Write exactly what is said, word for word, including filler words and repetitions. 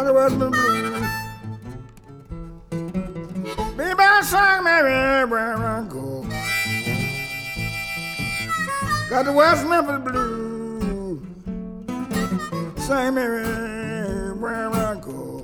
the West Memphis Blues. Baby, I sang me where I go. Got the West Memphis Blues. Sing me where I go.